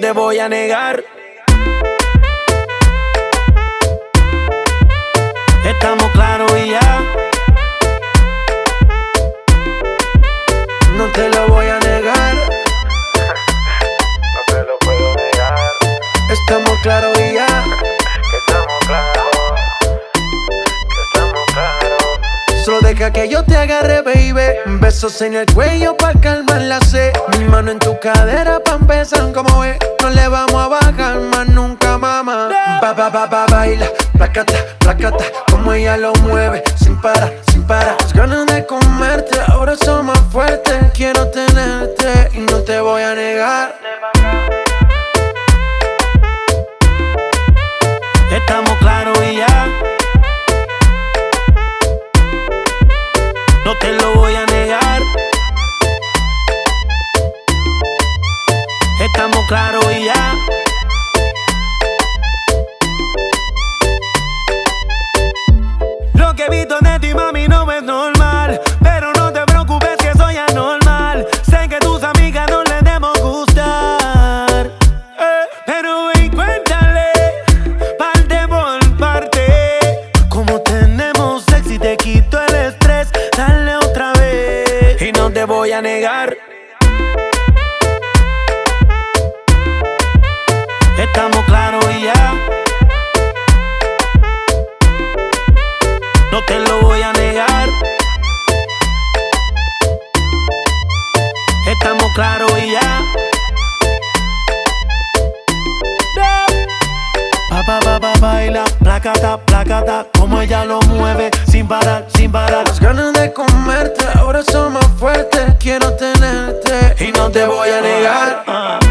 te voy a negar. Estamos claros y ya. No te lo voy a negar. No te lo puedo negar. Estamos claros y ya. Que estamos claros. Que estamos claros. Solo deja que yo te agarre, baby. Besos en el cuello pa' calmar la sed. Mi mano en tu cadera pa' empezar, como ves. No le vamos a bajar más nunca, mamá. Baila, placata, placata. Como ella lo mueve, sin parar, sin parar. Las ganas de comerte ahora son más fuertes. Quiero tenerte y no te voy a negar. Estamos claros y ya. No te lo voy a negar. Estamos claros y ya. Lo que he visto de ti, mami, no es normal. Pero no te preocupes que soy anormal. Sé que tus amigas no les debemos gustar, pero ven, cuéntale parte por parte. Como tenemos sexy, te quito el estrés. Dale otra vez y no te voy a negar. Estamos claros y ya. No te lo voy a negar. Estamos claros y ya. Baila, placata, placata. Como ella lo mueve, sin parar, sin parar. Las ganas de comerte ahora son más fuertes. Quiero tenerte y no te voy a negar.